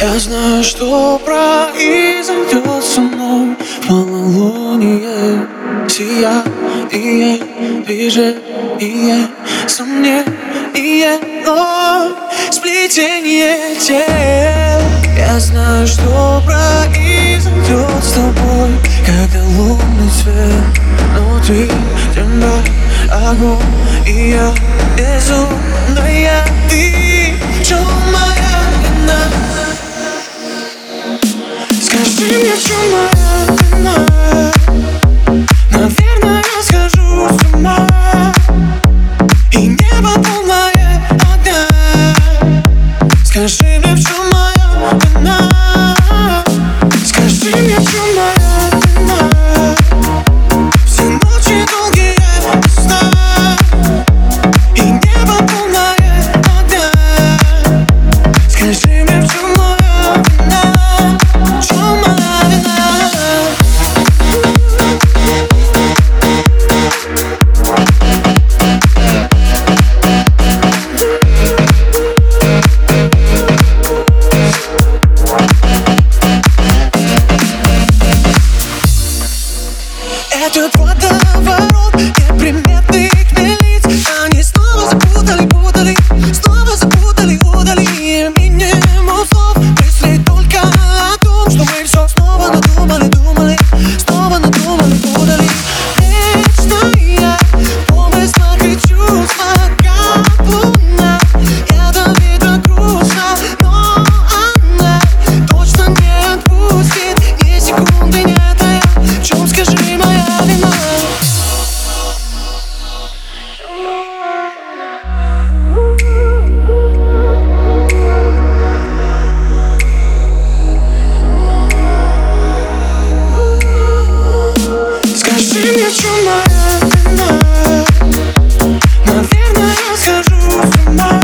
Я знаю, что произойдет со мной в полнолуние. Сияние, движение, сомнение, но сплетение тел. Я знаю, что произойдет с тобой, когда лунный свет внутри тебя, огонь, и я безумная. Ты, в чем моя вина? Скажи мне, в чем моя вина? Наверное, я схожу с ума, и небо полное огня. Скажи мне, в чем моя вина? Скажи мне, в чем моя вина? Все ночи долгие без сна, и небо полное огня. Скажи мне, в чем моя вина? В чем моя вина? Этот водоворот неприметных лиц, они снова запутали, снова запутали, удали минимум слов. Мысли только о том, что мы все снова надумали, снова надумали, удали. Вечная в помыслах и чувствах, как луна. Я до вида грустно, но она точно не отпустит ни секунды, не тая. В чем, скажи, моя вина? Скажи мне, в чем моя вина? Наверное, я схожу с ума.